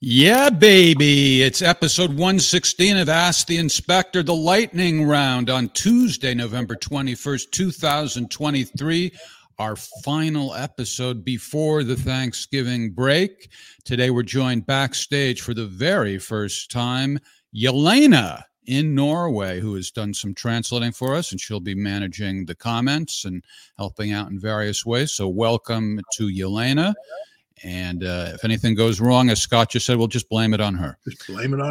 Yeah, baby. It's episode 116 of Ask the Inspector, the lightning round on Tuesday, November 21st, 2023. Our final episode before the Thanksgiving break. Today we're joined backstage for the very first time, Yelena in Norway, who has done some translating for us, and she'll be managing the comments and helping out in various ways. So welcome to Yelena. And if anything goes wrong, as Scott just said, we'll just blame it on her. Just blame it on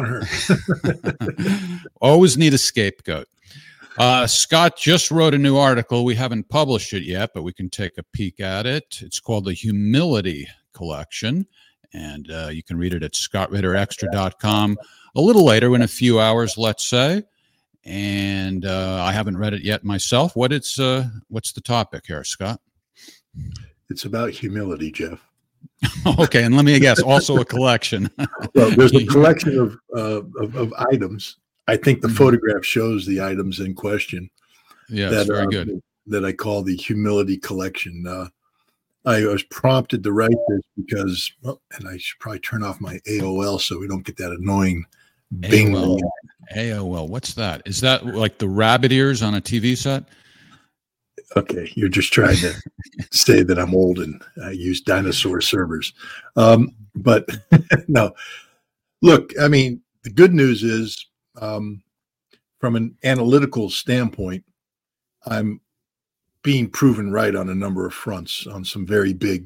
her. Always need a scapegoat. Scott just wrote a new article. We haven't published it yet, but we can take a peek at it. It's called The Humility Collection, and you can read it at scottritterextra.com a little later, in a few hours, let's say. And I haven't read it yet myself. What's the topic here, Scott? It's about humility, Jeff. Okay, and let me guess, also a collection. Well, there's a collection of items. I think the photograph shows the items in question. Yeah, that's very good. That I call the humility collection. I was prompted to write this because, and I should probably turn off my AOL so we don't get that annoying bing. AOL, what's that? Is that like the rabbit ears on a TV set? Okay, you're just trying to say that I'm old and I use dinosaur servers. But no, look, I mean, the good news is from an analytical standpoint, I'm being proven right on a number of fronts on some very big,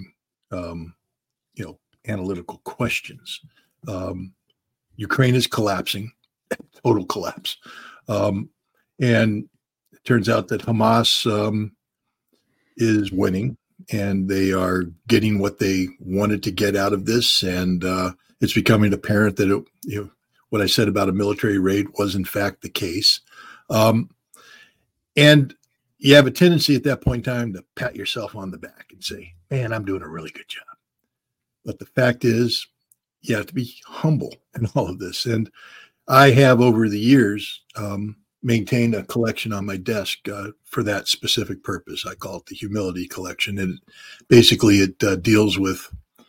analytical questions. Ukraine is collapsing, total collapse. And it turns out that Hamas is winning, and they are getting what they wanted to get out of this. And it's becoming apparent that what I said about a military raid was in fact the case. And you have a tendency at that point in time to pat yourself on the back and say, man, I'm doing a really good job. But the fact is, you have to be humble in all of this. And I have, over the years, maintained a collection on my desk for that specific purpose. I call it the Humility Collection. And basically it deals with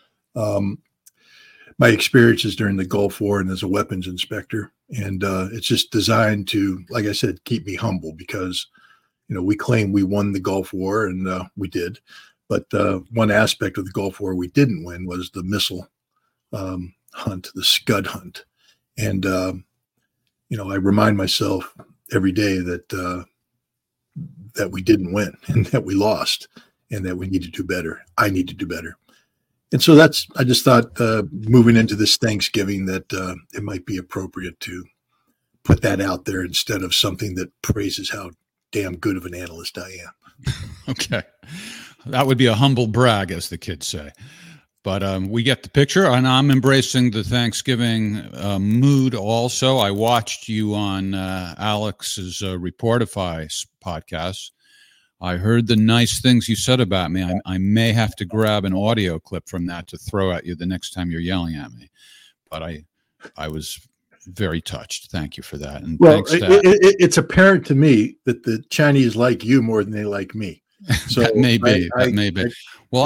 my experiences during the Gulf War and as a weapons inspector. And it's just designed to, like I said, keep me humble because, we claim we won the Gulf War, and we did. But one aspect of the Gulf War we didn't win was the missile hunt, the Scud hunt. And, I remind myself every day that we didn't win and that we lost and that we need to do better. I need to do better. And so I just thought moving into this Thanksgiving that it might be appropriate to put that out there instead of something that praises how damn good of an analyst I am. Okay. That would be a humble brag, as the kids say. But we get the picture, and I'm embracing the Thanksgiving mood also. I watched you on Alex's Reportify podcast. I heard the nice things you said about me. I may have to grab an audio clip from that to throw at you the next time you're yelling at me. But I was very touched. Thank you for that. And well, it's apparent to me that the Chinese like you more than they like me. So that may be. Well,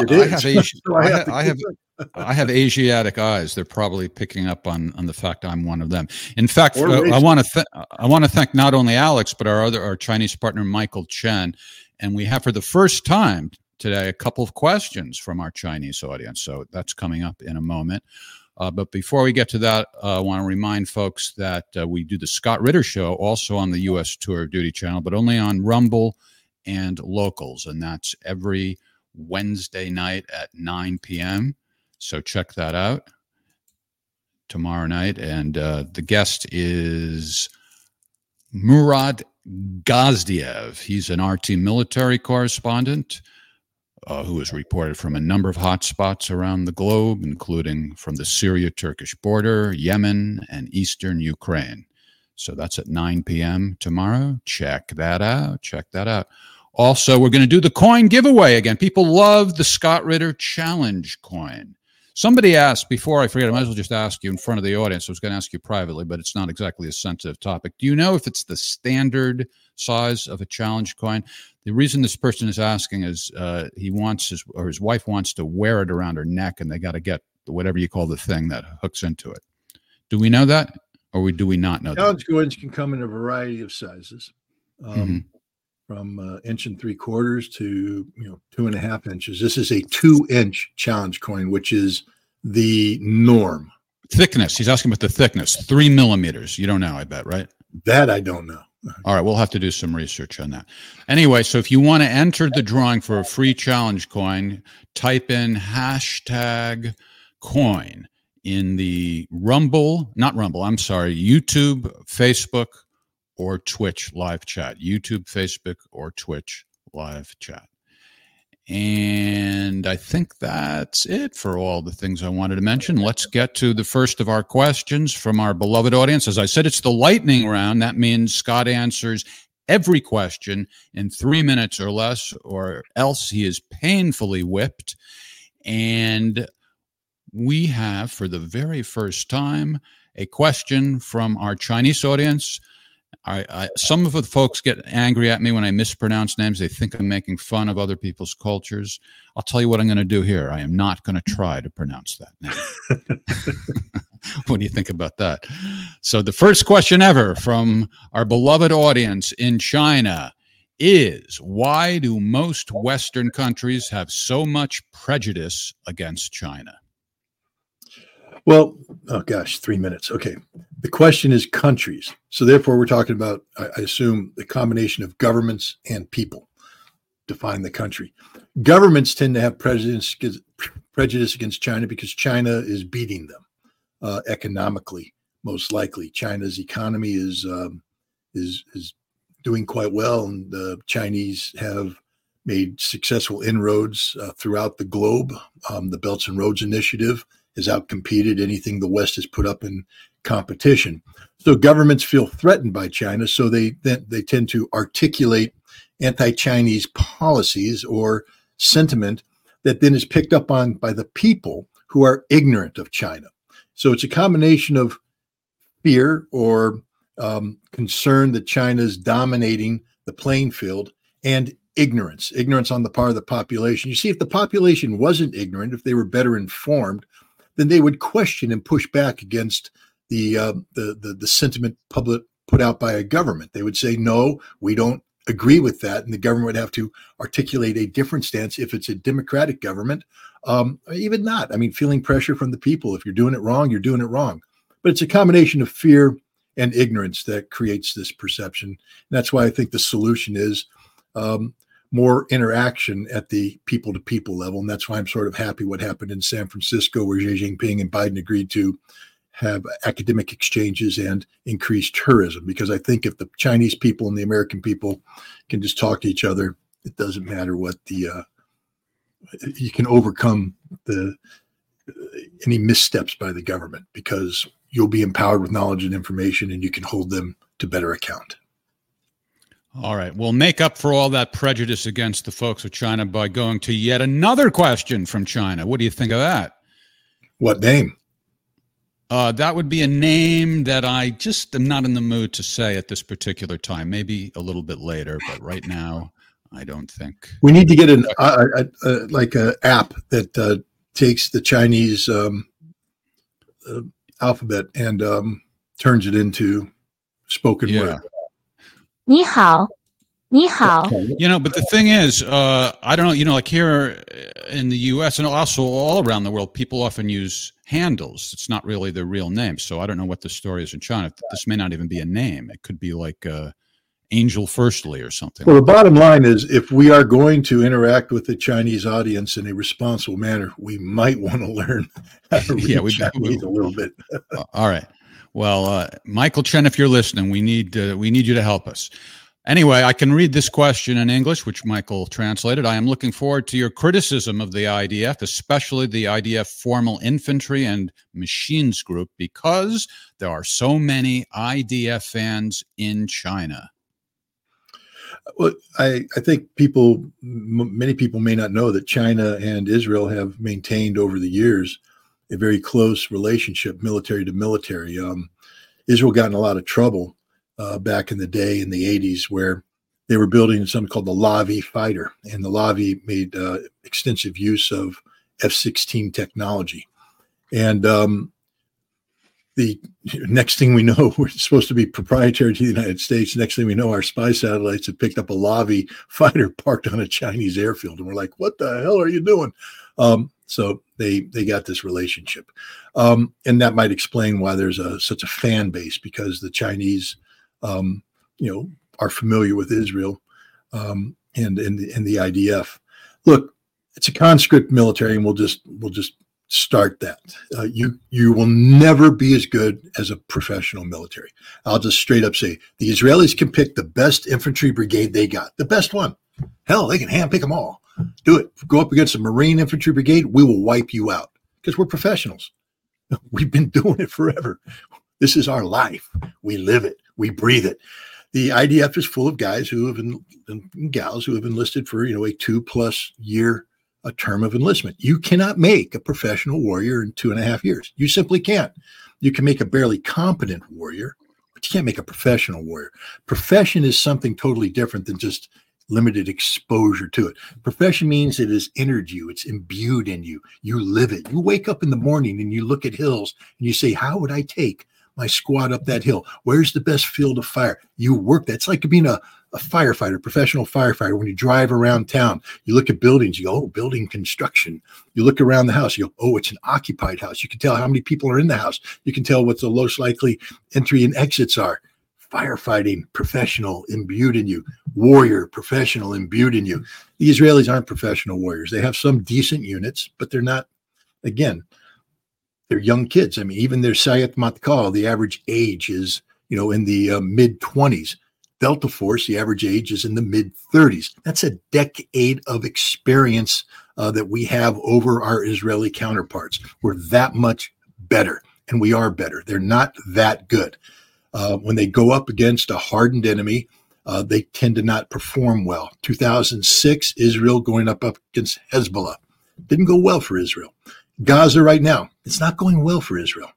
I have Asiatic eyes. They're probably picking up on the fact I'm one of them. In fact, I want to thank not only Alex but our Chinese partner Michael Chen, and we have for the first time today a couple of questions from our Chinese audience. So that's coming up in a moment. But before we get to that, I want to remind folks that we do the Scott Ritter Show also on the U.S. Tour of Duty channel, but only on Rumble and Locals, and that's every Wednesday night at 9 p.m. So check that out tomorrow night. And the guest is Murad Gazdiev. He's an RT military correspondent who has reported from a number of hotspots around the globe, including from the Syria-Turkish border, Yemen, and eastern Ukraine. So that's at 9 p.m. tomorrow. Check that out. Also, we're going to do the coin giveaway again. People love the Scott Ritter Challenge coin. Somebody asked, before I forget, I might as well just ask you in front of the audience. I was going to ask you privately, but it's not exactly a sensitive topic. Do you know if it's the standard size of a challenge coin? The reason this person is asking is he wants his wife wants to wear it around her neck, and they got to get whatever you call the thing that hooks into it. Do we know that, or do we not know challenge coins can come in a variety of sizes, from 1 3/4 inches to 2.5 inches. This is a 2-inch challenge coin, which is the norm. Thickness. He's asking about the thickness. 3 millimeters. You don't know, I bet, right? That I don't know. All right, we'll have to do some research on that. Anyway, so if you want to enter the drawing for a free challenge coin, type in #coin in the YouTube, Facebook, or Twitch live chat. YouTube, Facebook, or Twitch live chat. And I think that's it for all the things I wanted to mention. Let's get to the first of our questions from our beloved audience. As I said, it's the lightning round. That means Scott answers every question in 3 minutes or less, or else he is painfully whipped. And we have, for the very first time, a question from our Chinese audience. Some of the folks get angry at me when I mispronounce names. They think I'm making fun of other people's cultures. I'll tell you what I'm going to do here. I am not going to try to pronounce that name. What do you think about that? So the first question ever from our beloved audience in China is, why do most Western countries have so much prejudice against China? Well, oh gosh, 3 minutes. Okay. The question is countries. So therefore, we're talking about, I assume, the combination of governments and people define the country. Governments tend to have prejudice against China because China is beating them economically, most likely. China's economy is doing quite well, and the Chinese have made successful inroads throughout the globe. The Belts and Roads Initiative has outcompeted anything the West has put up in competition. So governments feel threatened by China, so they tend to articulate anti-Chinese policies or sentiment that then is picked up on by the people who are ignorant of China. So it's a combination of fear or concern that China's dominating the playing field, and ignorance on the part of the population. You see, if the population wasn't ignorant, if they were better informed, then they would question and push back against the sentiment put out by a government. They would say, no, we don't agree with that. And the government would have to articulate a different stance if it's a democratic government, even not. I mean, feeling pressure from the people. If you're doing it wrong, you're doing it wrong. But it's a combination of fear and ignorance that creates this perception. And that's why I think the solution is more interaction at the people-to-people level. And that's why I'm sort of happy what happened in San Francisco, where Xi Jinping and Biden agreed to have academic exchanges and increase tourism. Because I think if the Chinese people and the American people can just talk to each other, it doesn't matter what you can overcome any missteps by the government, because you'll be empowered with knowledge and information, and you can hold them to better account. All right. We'll make up for all that prejudice against the folks of China by going to yet another question from China. What do you think of that? What name? That would be a name that I just am not in the mood to say at this particular time. Maybe a little bit later, but right now, I don't think. We need to get an app that takes the Chinese alphabet and turns it into spoken word. 你好，你好。 But the thing is, I don't know, like here in the U.S. and also all around the world, people often use handles. It's not really their real name. So I don't know what the story is in China. This may not even be a name. It could be like Angel Firstly or something. Well, the bottom line is, if we are going to interact with the Chinese audience in a responsible manner, we might want to learn how to read Chinese a little bit. All right. Well, Michael Chen, if you're listening, we need you to help us. Anyway, I can read this question in English, which Michael translated. I am looking forward to your criticism of the IDF, especially the IDF Formal Infantry and Machines Group, because there are so many IDF fans in China. Well, I think many people may not know that China and Israel have maintained over the years a very close relationship, military to military. Israel got in a lot of trouble back in the day in the 80s, where they were building something called the Lavi fighter, and the Lavi made extensive use of F-16 technology. And the next thing we know, we're supposed to be proprietary to the United States. Next thing we know, our spy satellites have picked up a Lavi fighter parked on a Chinese airfield. And we're like, what the hell are you doing? So they got this relationship. And that might explain why there's such a fan base, because the Chinese, are familiar with Israel and the IDF. Look, it's a conscript military, and we'll just start that. You will never be as good as a professional military. I'll just straight up say the Israelis can pick the best infantry brigade they got, the best one. Hell, they can handpick them all. Do it. Go up against a Marine infantry brigade, we will wipe you out because we're professionals. We've been doing it forever. This is our life. We live it. We breathe it. The IDF is full of guys who have and gals who have enlisted for a 2+ year a term of enlistment. You cannot make a professional warrior in 2.5 years. You simply can't. You can make a barely competent warrior, but you can't make a professional warrior. Profession is something totally different than just limited exposure to it. Profession means it has entered you. It's imbued in you. You live it. You wake up in the morning and you look at hills and you say, how would I take my squad up that hill? Where's the best field of fire? You work that. It's like being a firefighter, professional firefighter. When you drive around town, you look at buildings, you go, oh, building construction. You look around the house, you go, oh, it's an occupied house. You can tell how many people are in the house. You can tell what the most likely entry and exits are. Firefighting, professional, imbued in you. Warrior, professional, imbued in you. The Israelis aren't professional warriors. They have some decent units, but they're not, again, they're young kids. I mean, even their Sayat Matkal, the average age is, in the mid-20s. Delta Force, the average age is in the mid-30s. That's a decade of experience that we have over our Israeli counterparts. We're that much better, and we are better. They're not that good. When they go up against a hardened enemy, they tend to not perform well. 2006, Israel going up against Hezbollah. Didn't go well for Israel. Gaza right now, it's not going well for Israel.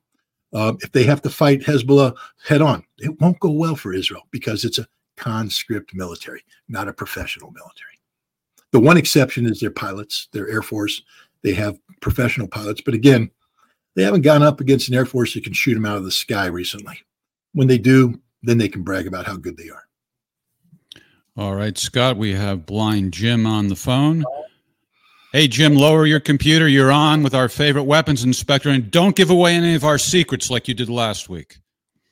If they have to fight Hezbollah head on, it won't go well for Israel because it's a conscript military, not a professional military. The one exception is their pilots, their Air Force. They have professional pilots, but again, they haven't gone up against an Air Force that can shoot them out of the sky recently. When they do, then they can brag about how good they are. All right, Scott, we have Blind Jim on the phone. Hey, Jim, lower your computer. You're on with our favorite weapons inspector, and don't give away any of our secrets like you did last week.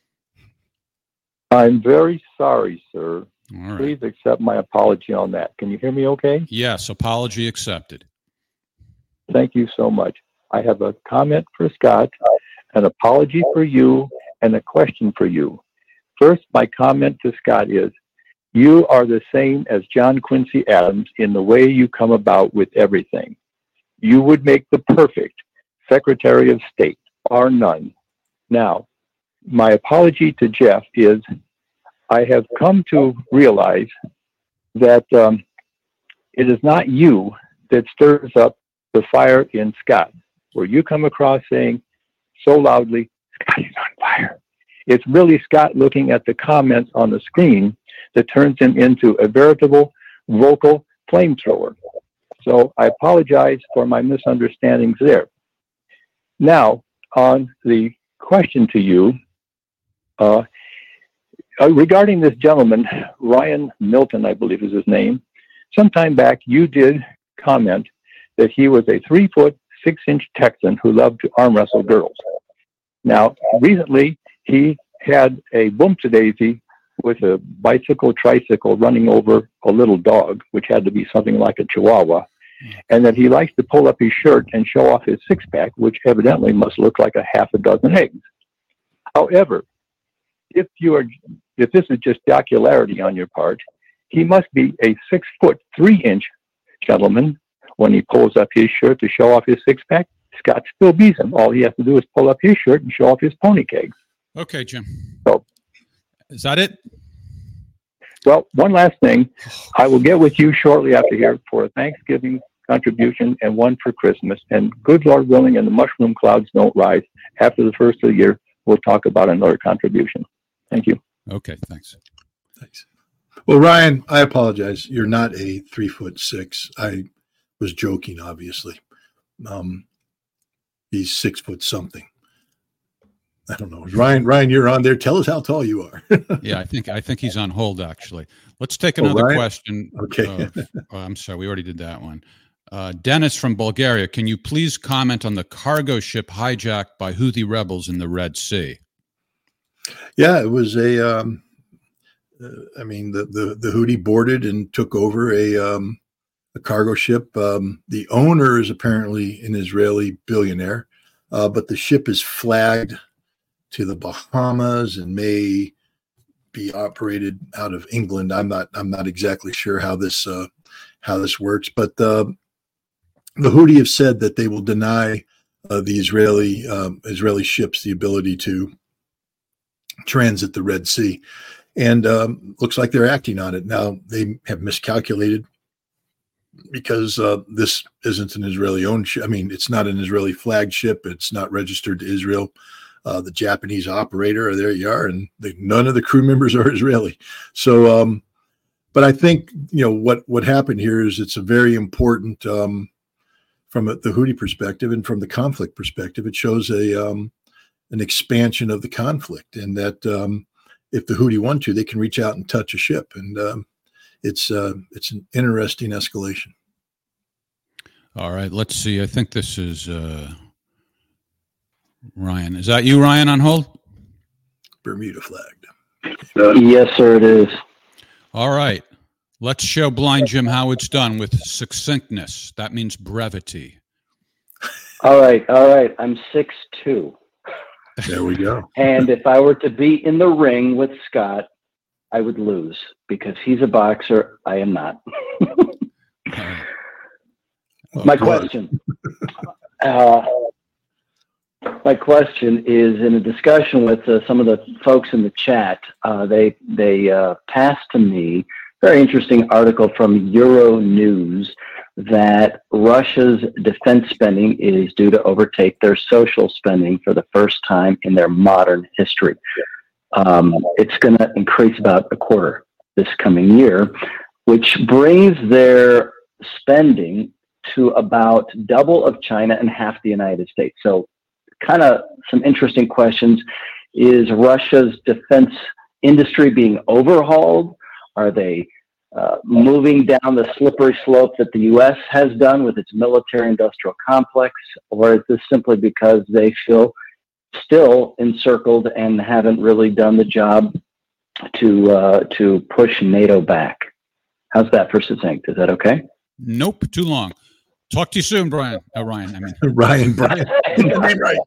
I'm very sorry, sir. All right. Please accept my apology on that. Can you hear me okay? Yes, apology accepted. Thank you so much. I have a comment for Scott, an apology for you, and a question for you. First, my comment to Scott is, you are the same as John Quincy Adams in the way you come about with everything. You would make the perfect Secretary of State, bar none. Now, my apology to Jeff is I have come to realize that it is not you that stirs up the fire in Scott, where you come across saying so loudly, Scott is on fire. It's really Scott looking at the comments on the screen that turns him into a veritable vocal flamethrower. So I apologize for my misunderstandings there. Now, on the question to you, regarding this gentleman, Ryan Milton, I believe is his name, sometime back you did comment that he was a 3'6" Texan who loved to arm wrestle girls. Now, recently he had a boom-to-daisy with a tricycle running over a little dog, which had to be something like a Chihuahua, and that he likes to pull up his shirt and show off his six-pack, which evidently must look like a half a dozen eggs. However, if this is just jocularity on your part, he must be a 6'3" gentleman when he pulls up his shirt to show off his six-pack. Scott still beats him. All he has to do is pull up his shirt and show off his pony kegs. Okay, Jim. So, is that it? Well, one last thing. I will get with you shortly after here for a Thanksgiving contribution and one for Christmas. And good Lord willing, and the mushroom clouds don't rise, after the first of the year, we'll talk about another contribution. Thank you. Okay, thanks. Well, Ryan, I apologize. You're not a 3'6". I was joking, obviously. He's 6 foot something. I don't know. Ryan, you're on there. Tell us how tall you are. Yeah, I think he's on hold, actually. Let's take another question. Okay. I'm sorry. We already did that one. Dennis from Bulgaria, can you please comment on the cargo ship hijacked by Houthi rebels in the Red Sea? Yeah, it was the Houthi boarded and took over a cargo ship. The owner is apparently an Israeli billionaire, but the ship is flagged to the Bahamas and may be operated out of England. I'm not exactly sure how this works, but the Houthi have said that they will deny the Israeli ships the ability to transit the Red Sea, and looks like they're acting on it now. They have miscalculated because this isn't an Israeli-owned ship. I mean, it's not an Israeli flagged ship. It's not registered to Israel. The Japanese operator, there you are, and none of the crew members are Israeli. So, but I think what happened here is it's a very important from the Houthi perspective and from the conflict perspective. It shows an expansion of the conflict, and that if the Houthi want to, they can reach out and touch a ship, and it's an interesting escalation. All right, let's see. I think this is Ryan. Is that you, Ryan, on hold? Bermuda flagged. Yes, sir, it is. All right. Let's show Blind Jim how it's done with succinctness. That means brevity. All right. I'm 6'2". There we go. And if I were to be in the ring with Scott, I would lose because he's a boxer. I am not. My question is, in a discussion with some of the folks in the chat, they passed to me a very interesting article from Euronews that Russia's defense spending is due to overtake their social spending for the first time in their modern history. It's going to increase about a quarter this coming year, which brings their spending to about double of China and half the United States. So kind of some interesting questions. Is Russia's defense industry being overhauled? Are they moving down the slippery slope that the U.S. has done with its military-industrial complex? Or is this simply because they feel still encircled and haven't really done the job to push NATO back? How's that for succinct? Is that okay? Nope, too long. Talk to you soon, Brian. Ryan. I mean Brian. Right.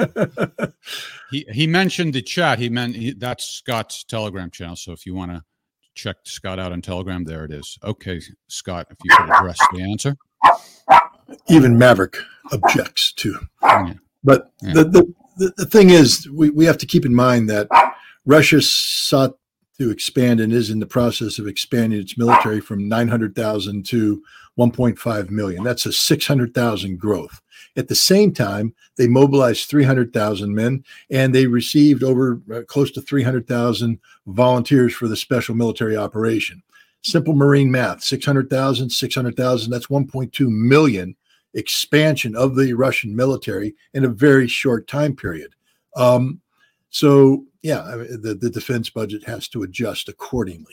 He mentioned the chat. That's Scott's Telegram channel. So if you want to check Scott out on Telegram, there it is. Okay, Scott, if you could address the answer. Even Maverick objects to. Yeah. But yeah. The thing is, we have to keep in mind that Russia sought to expand and is in the process of expanding its military from 900,000 to 1.5 million. That's a 600,000 growth. At the same time, they mobilized 300,000 men, and they received over close to 300,000 volunteers for the special military operation. Simple Marine math, 600,000, that's 1.2 million expansion of the Russian military in a very short time period. So, yeah, the defense budget has to adjust accordingly.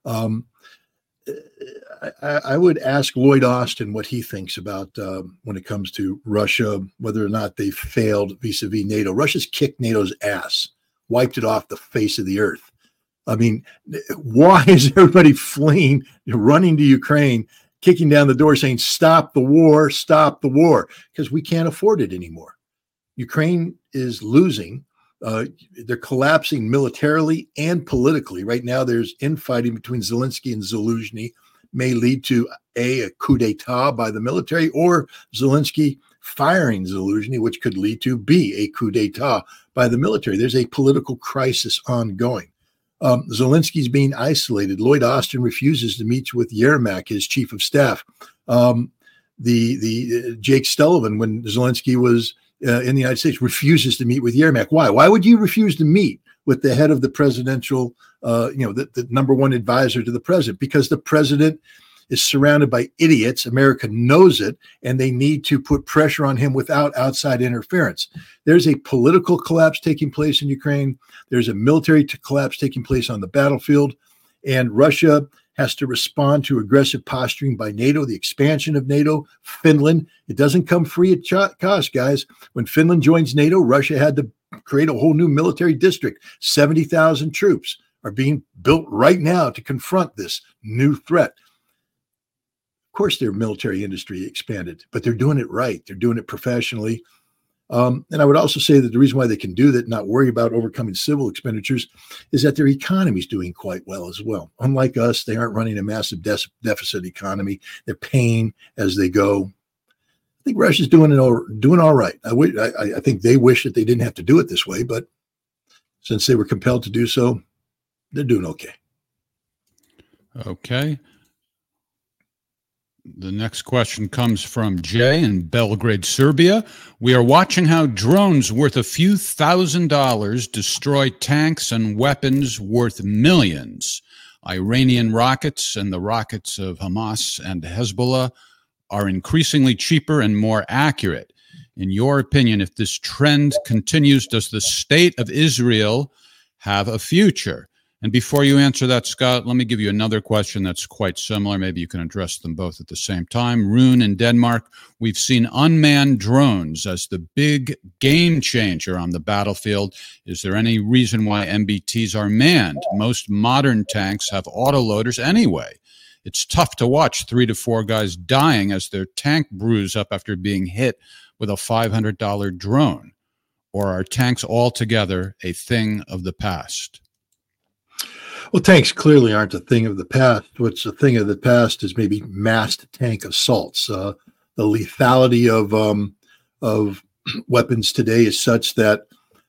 I would ask Lloyd Austin what he thinks about when it comes to Russia, whether or not they failed vis-a-vis NATO. Russia's kicked NATO's ass, wiped it off the face of the earth. I mean, why is everybody fleeing, running to Ukraine, kicking down the door saying, stop the war, stop the war? Because we can't afford it anymore. Ukraine is losing. They're collapsing militarily and politically. Right now, there's infighting between Zelensky and Zaluzhny, may lead to a coup d'etat by the military, or Zelensky firing Zaluzhny, which could lead to B, a coup d'etat by the military. There's a political crisis ongoing. Zelensky's being isolated. Lloyd Austin refuses to meet with Yermak, his chief of staff. The Jake Sullivan, when Zelensky was in the United States, refuses to meet with Yermak. Why? Why would you refuse to meet with the head of the presidential, the number one advisor to the president? Because the president is surrounded by idiots. America knows it, and they need to put pressure on him without outside interference. There's a political collapse taking place in Ukraine. There's a military collapse taking place on the battlefield, and Russia has to respond to aggressive posturing by NATO, the expansion of NATO, Finland. It doesn't come free at cost, guys. When Finland joins NATO, Russia had to create a whole new military district. 70,000 troops are being built right now to confront this new threat. Of course, their military industry expanded, but they're doing it right. They're doing it professionally. And I would also say that the reason why they can do that, not worry about overcoming civil expenditures, is that their economy is doing quite well as well. Unlike us, they aren't running a massive deficit economy. They're paying as they go. I think Russia's doing all right. I think they wish that they didn't have to do it this way, but since they were compelled to do so, they're doing okay. Okay. The next question comes from Jay in Belgrade, Serbia. We are watching how drones worth a few $1,000s destroy tanks and weapons worth millions. Iranian rockets and the rockets of Hamas and Hezbollah are increasingly cheaper and more accurate. In your opinion, if this trend continues, does the state of Israel have a future? And before you answer that, Scott, let me give you another question that's quite similar. Maybe you can address them both at the same time. Rune in Denmark, we've seen unmanned drones as the big game changer on the battlefield. Is there any reason why MBTs are manned? Most modern tanks have autoloaders anyway. It's tough to watch 3 to 4 guys dying as their tank brews up after being hit with a $500 drone. Or are tanks altogether a thing of the past? Well, tanks clearly aren't a thing of the past. What's a thing of the past is maybe massed tank assaults. The lethality of weapons today is such that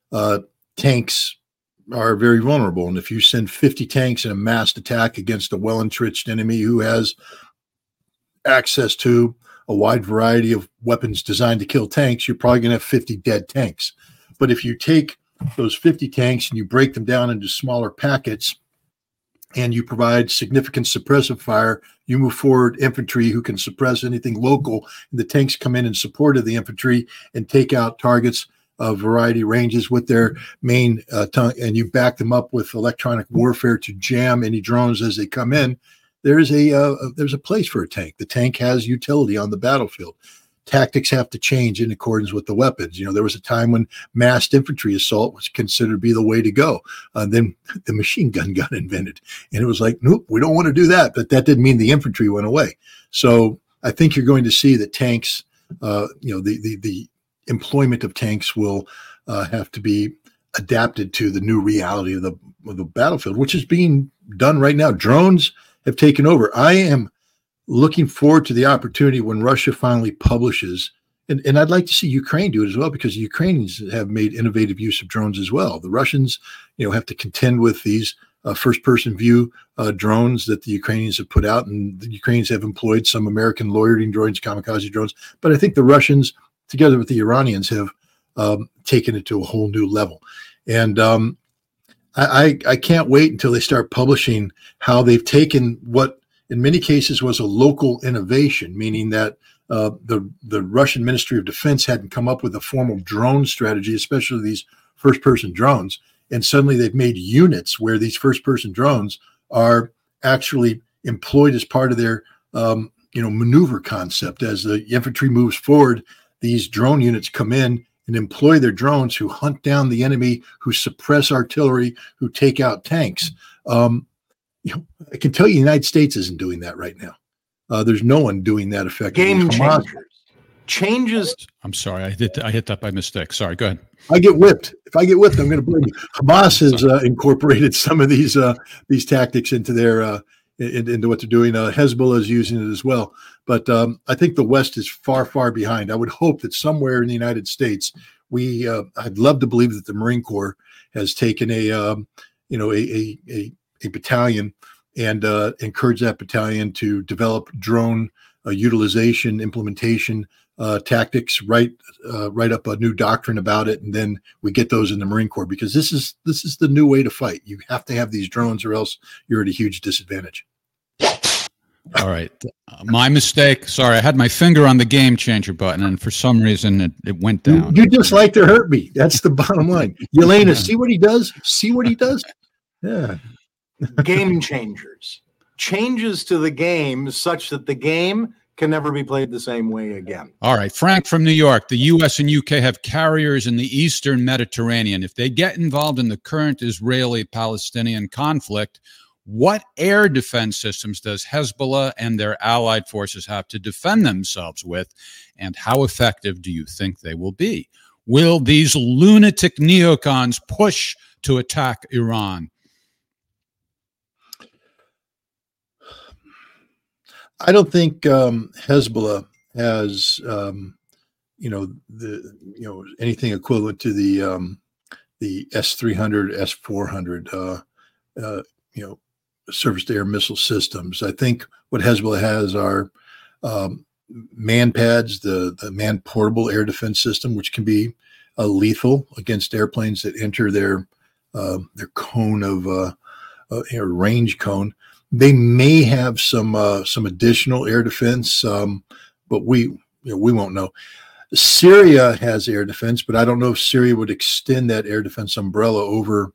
tanks are very vulnerable. And if you send 50 tanks in a massed attack against a well-entrenched enemy who has access to a wide variety of weapons designed to kill tanks, you're probably going to have 50 dead tanks. But if you take those 50 tanks and you break them down into smaller packets, and you provide significant suppressive fire, you move forward infantry who can suppress anything local, and the tanks come in support of the infantry and take out targets of variety ranges with their main tongue, and you back them up with electronic warfare to jam any drones as they come in. There's a place for a tank. The tank has utility on the battlefield. Tactics have to change in accordance with the weapons. There was a time when massed infantry assault was considered to be the way to go. Then the machine gun got invented, and it was like, nope, we don't want to do that. But that didn't mean the infantry went away. So I think you're going to see that tanks, the employment of tanks will have to be adapted to the new reality of the battlefield, which is being done right now. Drones have taken over. I am looking forward to the opportunity when Russia finally publishes, and I'd like to see Ukraine do it as well, because the Ukrainians have made innovative use of drones as well. The Russians, have to contend with these first-person view drones that the Ukrainians have put out, and the Ukrainians have employed some American loitering drones, kamikaze drones. But I think the Russians, together with the Iranians, have taken it to a whole new level. And I can't wait until they start publishing how they've taken what in many cases was a local innovation, meaning that the Russian Ministry of Defense hadn't come up with a formal drone strategy, especially these first-person drones. And suddenly they've made units where these first-person drones are actually employed as part of their maneuver concept. As the infantry moves forward, these drone units come in and employ their drones who hunt down the enemy, who suppress artillery, who take out tanks. I can tell you the United States isn't doing that right now. There's no one doing that effectively. Game changes. I'm sorry, I hit that by mistake. Sorry, go ahead. I get whipped. If I get whipped, I'm going to blame you. Hamas has incorporated some of these tactics into their into what they're doing. Hezbollah is using it as well. But I think the West is far, far behind. I would hope that somewhere in the United States, I'd love to believe that the Marine Corps has taken a battalion and encourage that battalion to develop drone utilization, implementation tactics, write up a new doctrine about it, and then we get those in the Marine Corps, because this is the new way to fight. You have to have these drones, or else you're at a huge disadvantage. All right. My mistake. Sorry, I had my finger on the game changer button, and for some reason it went down. You just like to hurt me. That's the bottom line. Yelena, see what he does? See what he does? Yeah. Game changers. Changes to the game such that the game can never be played the same way again. All right. Frank from New York. The U.S. and UK have carriers in the Eastern Mediterranean. If they get involved in the current Israeli-Palestinian conflict, what air defense systems does Hezbollah and their allied forces have to defend themselves with, and how effective do you think they will be? Will these lunatic neocons push to attack Iran? I don't think Hezbollah has, anything equivalent to the S-300, S-400, surface-to-air missile systems. I think what Hezbollah has are man-pads, the man-portable air defense system, which can be lethal against airplanes that enter their cone of range cone. They may have some additional air defense, but we won't know. Syria has air defense, but I don't know if Syria would extend that air defense umbrella over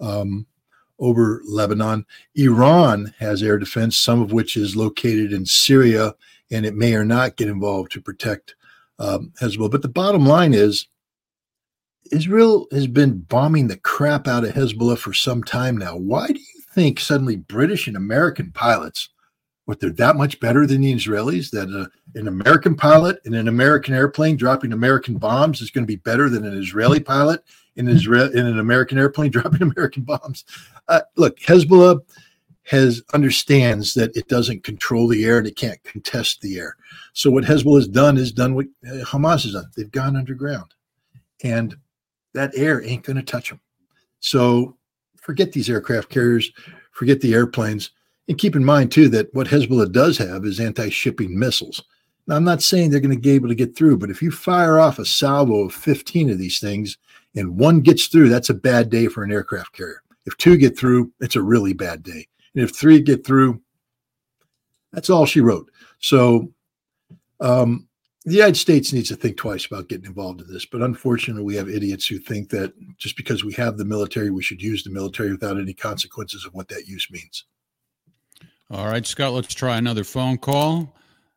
Lebanon. Iran has air defense, some of which is located in Syria, and it may or not get involved to protect Hezbollah. But the bottom line is, Israel has been bombing the crap out of Hezbollah for some time now. Why do you think suddenly British and American pilots, they're that much better than the Israelis, that an American pilot in an American airplane dropping American bombs is going to be better than an Israeli pilot in an American airplane dropping American bombs? Look, Hezbollah understands that it doesn't control the air and it can't contest the air. So what Hezbollah has done what Hamas has done. They've gone underground, and that air ain't going to touch them. So forget these aircraft carriers, forget the airplanes, and keep in mind, too, that what Hezbollah does have is anti-shipping missiles. Now, I'm not saying they're going to be able to get through, but if you fire off a salvo of 15 of these things and one gets through, that's a bad day for an aircraft carrier. If two get through, it's a really bad day. And if three get through, that's all she wrote. So the United States needs to think twice about getting involved in this. But unfortunately, we have idiots who think that just because we have the military, we should use the military without any consequences of what that use means. All right, Scott, let's try another phone call.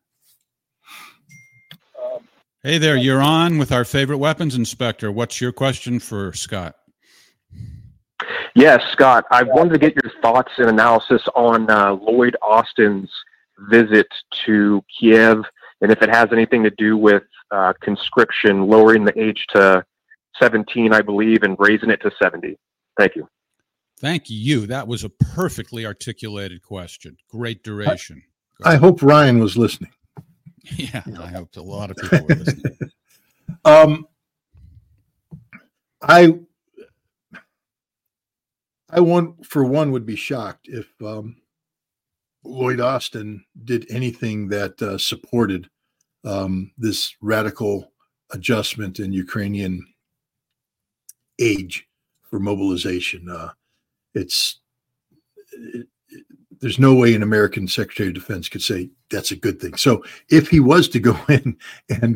Hey there, you're on with our favorite weapons inspector. What's your question for Scott? Yes, Scott, I wanted to get your thoughts and analysis on Lloyd Austin's visit to Kiev, and if it has anything to do with conscription, lowering the age to 17, I believe, and raising it to 70. Thank you. Thank you. That was a perfectly articulated question. Great duration. I hope Ryan was listening. Yeah, I hope a lot of people were listening. I would be shocked if Lloyd Austin did anything that supported this radical adjustment in Ukrainian age for mobilization. There's no way an American Secretary of Defense could say that's a good thing. So if he was to go in and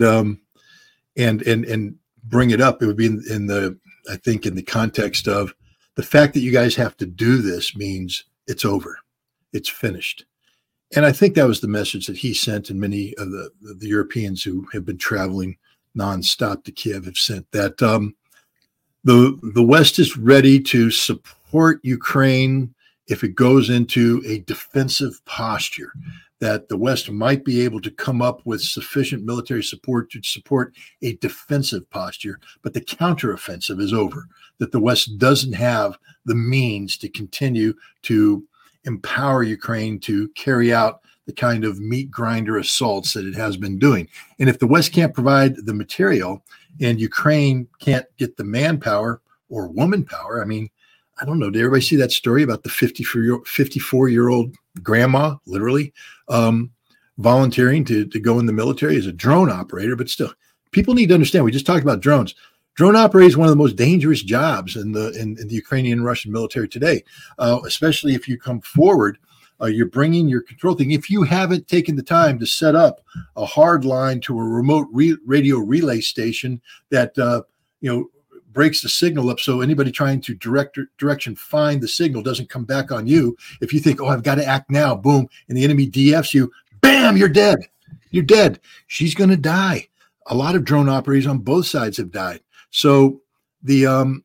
bring it up, it would be in the context of the fact that you guys have to do this means it's over, it's finished. And I think that was the message that he sent, and many of the Europeans who have been traveling nonstop to Kiev have sent, that the West is ready to support Ukraine if it goes into a defensive posture, that the West might be able to come up with sufficient military support to support a defensive posture, but the counteroffensive is over, that the West doesn't have the means to continue to empower Ukraine to carry out the kind of meat grinder assaults that it has been doing. And if the West can't provide the material and Ukraine can't get the manpower or woman power, I mean, I don't know. Did everybody see that story about the 54-year-old grandma, literally, volunteering to go in the military as a drone operator? But still, people need to understand. We just talked about drones. Drone operator is one of the most dangerous jobs in the Ukrainian and Russian military today, especially if you come forward You're bringing your control thing. If you haven't taken the time to set up a hard line to a remote radio relay station that breaks the signal up, so anybody trying to direction find the signal doesn't come back on you. If you think, oh, I've got to act now, boom, and the enemy DFs you, bam, you're dead. You're dead. She's going to die. A lot of drone operators on both sides have died. So the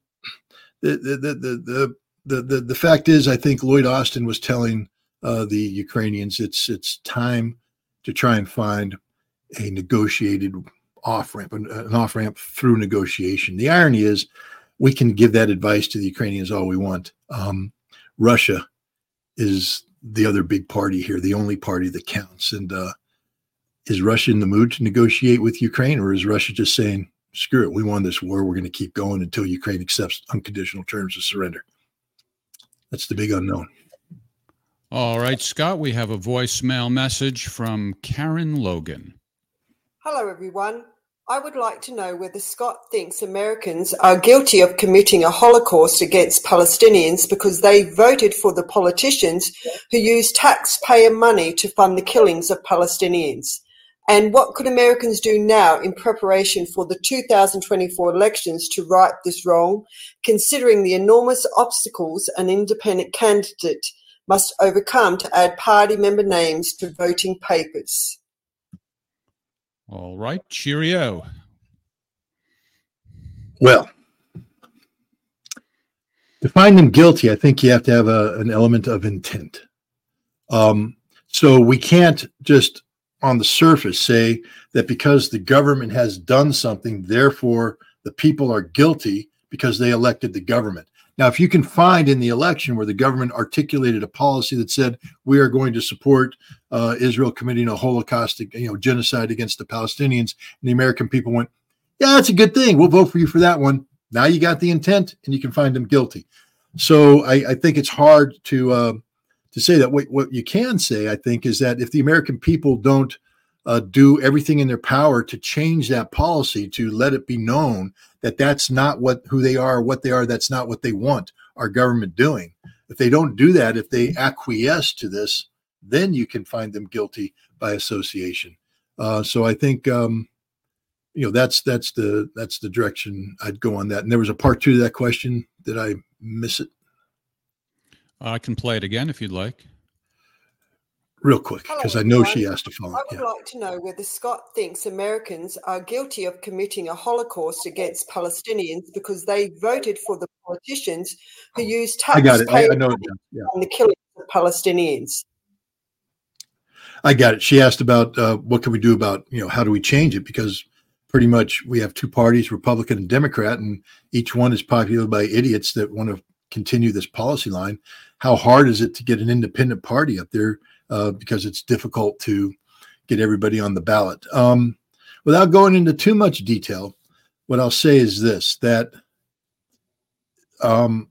fact is, I think Lloyd Austin was telling the Ukrainians it's time to try and find a negotiated off-ramp, an off-ramp through negotiation. The irony is we can give that advice to the Ukrainians all we want. Russia is the other big party here, the only party that counts. And is Russia in the mood to negotiate with Ukraine, or is Russia just saying, screw it, we won this war, we're going to keep going until Ukraine accepts unconditional terms of surrender? That's the big unknown. All right, Scott, we have a voicemail message from Karen Logan. Hello, everyone. I would like to know whether Scott thinks Americans are guilty of committing a Holocaust against Palestinians because they voted for the politicians who used taxpayer money to fund the killings of Palestinians. And what could Americans do now in preparation for the 2024 elections to right this wrong, considering the enormous obstacles an independent candidate must overcome to add party member names to voting papers? All right, cheerio. Well, to find them guilty, I think you have to have an element of intent. So we can't just on the surface say that because the government has done something, therefore the people are guilty because they elected the government. Now, if you can find in the election where the government articulated a policy that said we are going to support Israel committing a Holocaust, genocide against the Palestinians, and the American people went, yeah, that's a good thing, we'll vote for you for that one. Now you got the intent, and you can find them guilty. So I think it's hard to say that. What you can say, I think, is that if the American people don't do everything in their power to change that policy, to let it be known that that's not who they are, what they are, that's not what they want our government doing. If they don't do that, if they acquiesce to this, then you can find them guilty by association. So I think that's the direction I'd go on that. And there was a part two to that question. Did I miss it? I can play it again if you'd like. Real quick, because I know she has to follow. I would like to know whether Scott thinks Americans are guilty of committing a Holocaust against Palestinians because they voted for the politicians who used taxpayer money on the killing of Palestinians. I got it. She asked about what can we do about, how do we change it? Because pretty much we have two parties, Republican and Democrat, and each one is populated by idiots that want to continue this policy line. How hard is it to get an independent party up there? Because it's difficult to get everybody on the ballot. Without going into too much detail, what I'll say is this, that a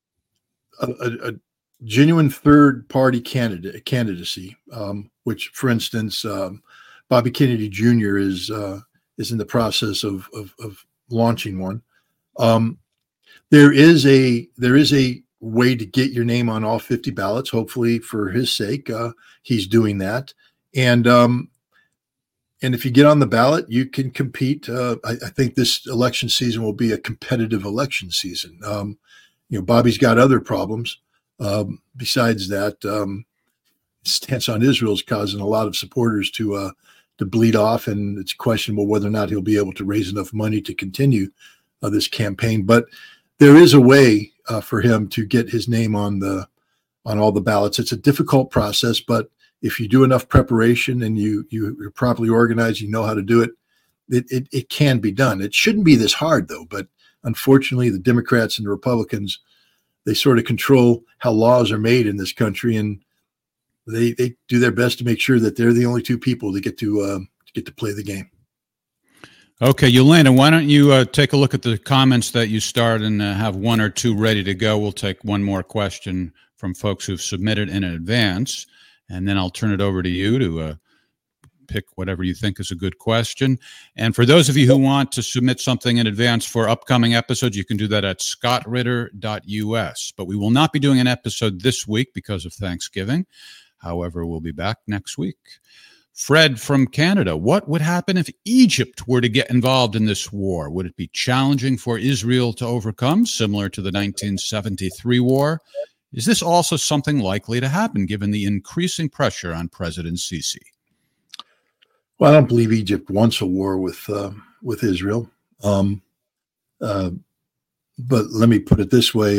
genuine third-party candidacy, which, for instance, Bobby Kennedy Jr. is in the process of launching one. There is a way to get your name on all 50 ballots. Hopefully, for his sake, he's doing that. And if you get on the ballot, you can compete. I think this election season will be a competitive election season. Bobby's got other problems. Besides that, stance on Israel is causing a lot of supporters to bleed off, and it's questionable whether or not he'll be able to raise enough money to continue this campaign. But there is a way for him to get his name on all the ballots. It's a difficult process, but if you do enough preparation and you're properly organized, you know how to do it, it can be done. It shouldn't be this hard, though. But unfortunately, the Democrats and the Republicans, they sort of control how laws are made in this country, and they do their best to make sure that they're the only two people that get to play the game. Okay, Yolanda, why don't you take a look at the comments that you started and have one or two ready to go. We'll take one more question from folks who've submitted in advance, and then I'll turn it over to you to pick whatever you think is a good question. And for those of you who want to submit something in advance for upcoming episodes, you can do that at scottritter.us. But we will not be doing an episode this week because of Thanksgiving. However, we'll be back next week. Fred from Canada, what would happen if Egypt were to get involved in this war? Would it be challenging for Israel to overcome, similar to the 1973 war? Is this also something likely to happen, given the increasing pressure on President Sisi? Well, I don't believe Egypt wants a war with Israel. But let me put it this way.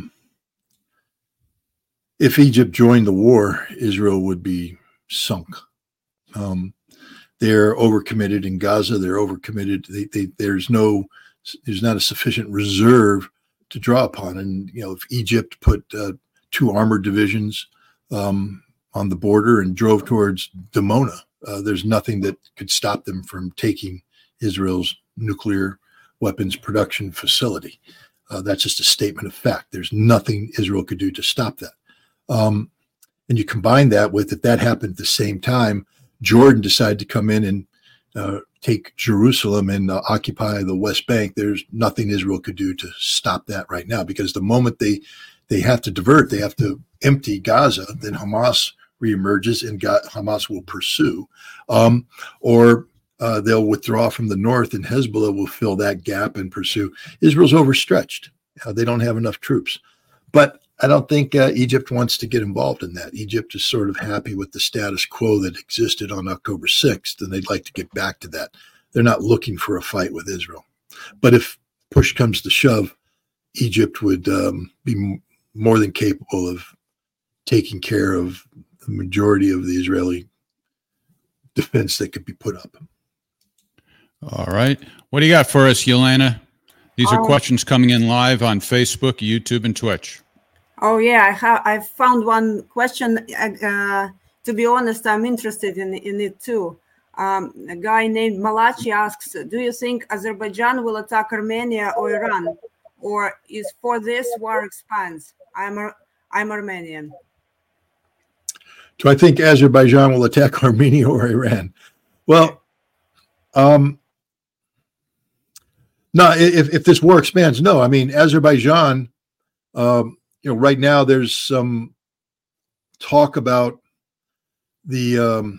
If Egypt joined the war, Israel would be sunk. They're overcommitted in Gaza. They're overcommitted. There's not a sufficient reserve to draw upon. And, if Egypt put 2 armored divisions on the border and drove towards Dimona, there's nothing that could stop them from taking Israel's nuclear weapons production facility. That's just a statement of fact. There's nothing Israel could do to stop that. And you combine that with, if that happened at the same time, Jordan decided to come in and take Jerusalem and occupy the West Bank, there's nothing Israel could do to stop that right now, because the moment they have to divert, they have to empty Gaza, then Hamas reemerges and Hamas will pursue, or they'll withdraw from the north and Hezbollah will fill that gap and pursue. Israel's overstretched. They don't have enough troops. But I don't think Egypt wants to get involved in that. Egypt is sort of happy with the status quo that existed on October 6th, and they'd like to get back to that. They're not looking for a fight with Israel. But if push comes to shove, Egypt would be more than capable of taking care of the majority of the Israeli defense that could be put up. All right. What do you got for us, Yelena? These are questions coming in live on Facebook, YouTube, and Twitch. Oh yeah, I found one question. To be honest, I'm interested in it too. A guy named Malachi asks, "Do you think Azerbaijan will attack Armenia or Iran, or is for this war expands?" I'm Armenian. Do I think Azerbaijan will attack Armenia or Iran? Well, no. If this war expands, no. I mean, Azerbaijan. Right now there's some talk about there's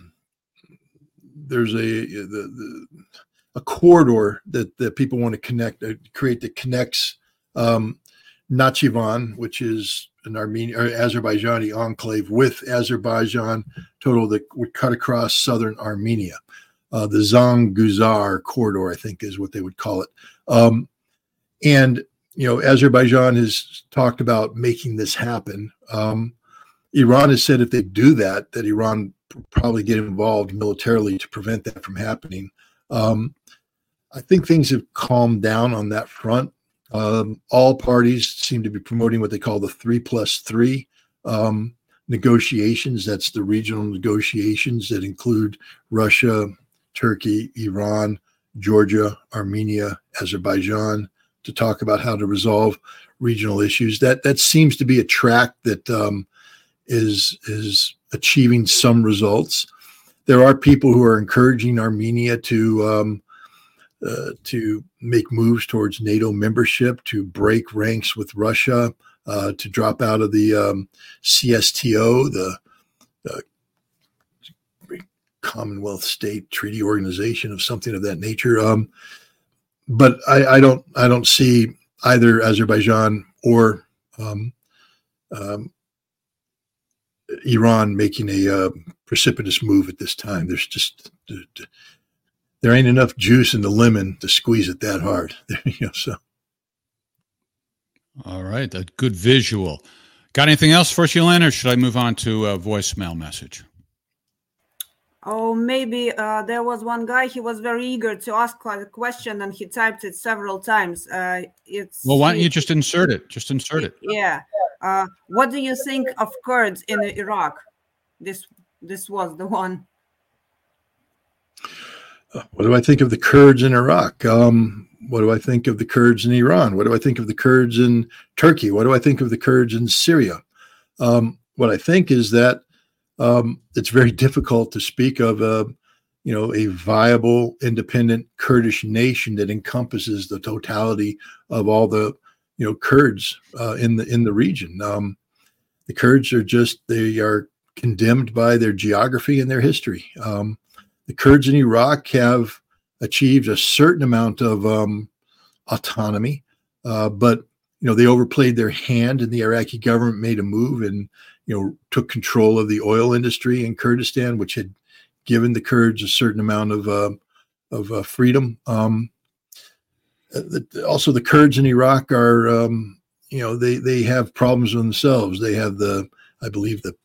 a corridor that people want to create that connects Nakhchivan, which is an Azerbaijani enclave, with Azerbaijan total that would cut across southern Armenia. The Zanguzar corridor, I think, is what they would call it. And Azerbaijan has talked about making this happen. Iran has said if they do that Iran will probably get involved militarily to prevent that from happening. I think things have calmed down on that front. All parties seem to be promoting what they call the 3+3 negotiations. That's the regional negotiations that include Russia, Turkey, Iran, Georgia, Armenia, Azerbaijan, to talk about how to resolve regional issues. That seems to be a track that is achieving some results. There are people who are encouraging Armenia to make moves towards NATO membership, to break ranks with Russia, to drop out of the CSTO, the Commonwealth State Treaty Organization, of something of that nature. But I don't see either Azerbaijan or Iran making a precipitous move at this time. There ain't enough juice in the lemon to squeeze it that hard. So. All right, a good visual. Got anything else for us, Yelena, or should I move on to a voicemail message? Oh, maybe there was one guy, he was very eager to ask a question and he typed it several times. Why don't you just insert it? Just insert it. Yeah. What do you think of Kurds in Iraq? This was the one. What do I think of the Kurds in Iraq? What do I think of the Kurds in Iran? What do I think of the Kurds in Turkey? What do I think of the Kurds in Syria? What I think is that it's very difficult to speak of a viable, independent Kurdish nation that encompasses the totality of all the Kurds in the region. The Kurds are condemned by their geography and their history. The Kurds in Iraq have achieved a certain amount of autonomy, but they overplayed their hand, and the Iraqi government made a move and took control of the oil industry in Kurdistan, which had given the Kurds a certain amount of freedom. Also, the Kurds in Iraq are they have problems themselves. They have I believe the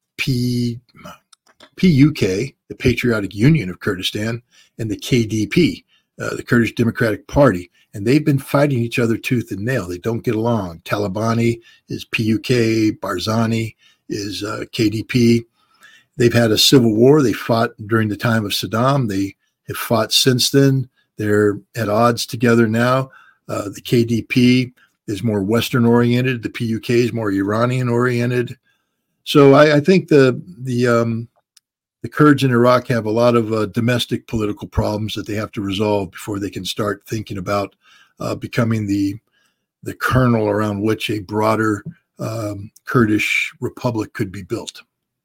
PUK, the Patriotic Union of Kurdistan, and the KDP, the Kurdish Democratic Party, and they've been fighting each other tooth and nail. They don't get along. Talabani is PUK, Barzani is KDP. They've had a civil war. They fought during the time of Saddam. They have fought since then. They're at odds together now. The KDP is more Western oriented. The PUK is more Iranian oriented. So I think the Kurds in Iraq have a lot of domestic political problems that they have to resolve before they can start thinking about becoming the kernel around which a broader Kurdish republic could be built.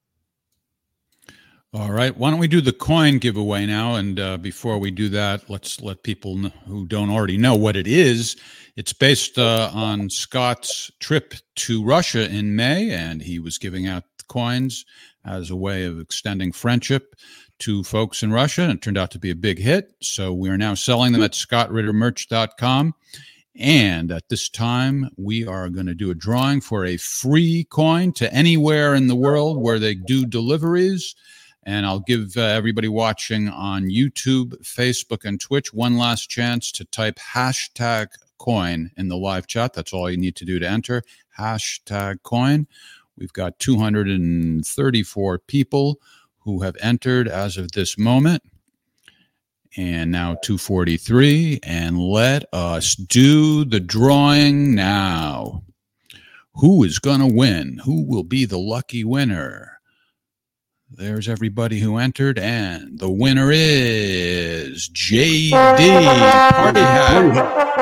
All right. Why don't we do the coin giveaway now? And before we do that, let's let people who don't already know what it is. It's based on Scott's trip to Russia in May, and he was giving out coins as a way of extending friendship to folks in Russia, and it turned out to be a big hit. So we are now selling them at scottrittermerch.com. And at this time, we are going to do a drawing for a free coin to anywhere in the world where they do deliveries. And I'll give everybody watching on YouTube, Facebook, and Twitch one last chance to type hashtag coin in the live chat. That's all you need to do to enter. Hashtag coin. We've got 234 people who have entered as of this moment. And now 243. And let us do the drawing now. Who is going to win? Who will be the lucky winner? There's everybody who entered, and the winner is JD Party Hat.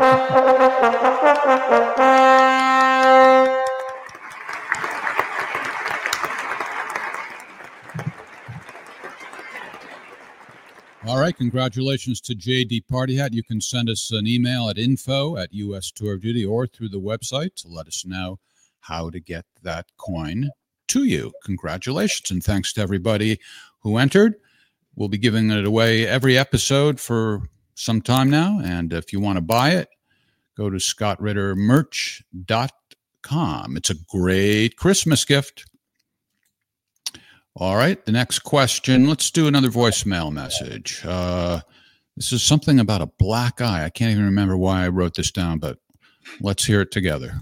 All right, congratulations to JD Party Hat. You can send us an email at info@US Tour of Duty or through the website to let us know how to get that coin to you. Congratulations, and thanks to everybody who entered. We'll be giving it away every episode for some time now, and if you want to buy it, go to scottrittermerch.com. It's a great Christmas gift. All right, the next question. Let's do another voicemail message. This is something about a black eye. I can't even remember why I wrote this down, but let's hear it together.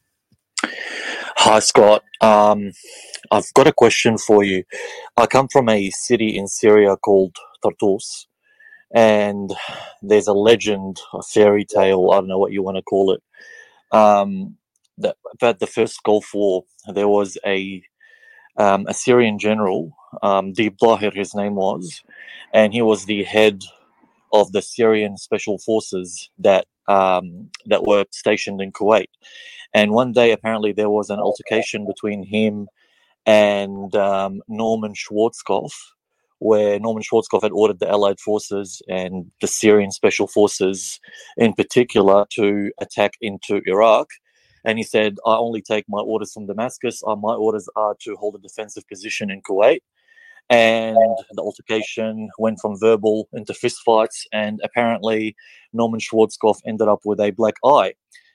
Hi, Scott. I've got a question for you. I come from a city in Syria called Tartus, and there's a legend, a fairy tale, I don't know what you want to call it, that about the first Gulf War. There was a Syrian general, Deep Dahir, his name was, and he was the head of the Syrian special forces that were stationed in Kuwait. And one day, apparently, there was an altercation between him and Norman Schwarzkopf, where Norman Schwarzkopf had ordered the Allied forces and the Syrian special forces in particular to attack into Iraq. And he said, I only take my orders from Damascus. My orders are to hold a defensive position in Kuwait. And the altercation went from verbal into fistfights, and apparently Norman Schwarzkopf ended up with a black eye.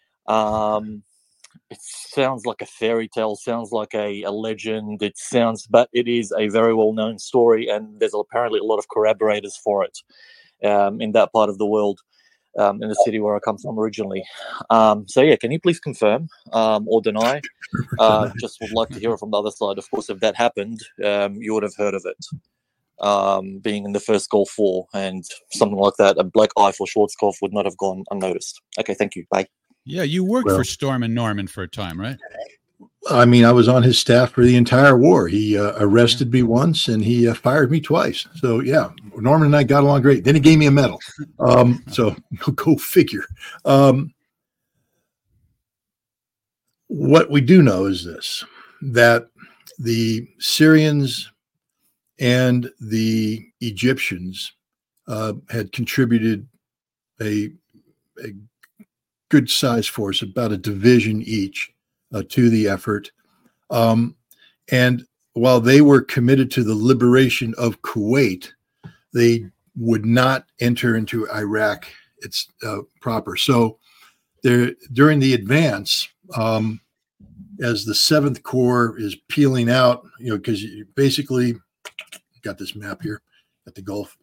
It sounds like a fairy tale, sounds like a legend. But it is a very well-known story, and there's apparently a lot of corroborators for it in that part of the world, in the city where I come from originally. So yeah, can you please confirm or deny? Just would like to hear it from the other side. Of course, if that happened, you would have heard of it. Being in the first Gulf War and something like that, a black eye for Schwarzkopf would not have gone unnoticed. Okay, thank you. Bye. Yeah, you worked for Storm and Norman for a time, right? I mean, I was on his staff for the entire war. He arrested me once, and he fired me twice. So, yeah, Norman and I got along great. Then he gave me a medal. So go figure. What we do know is this, that the Syrians and the Egyptians had contributed a good sized force, about a division each, to the effort. And while they were committed to the liberation of Kuwait, they would not enter into Iraq proper. So during the advance, as the 7th Corps is peeling out, because you basically got this map here at the Gulf.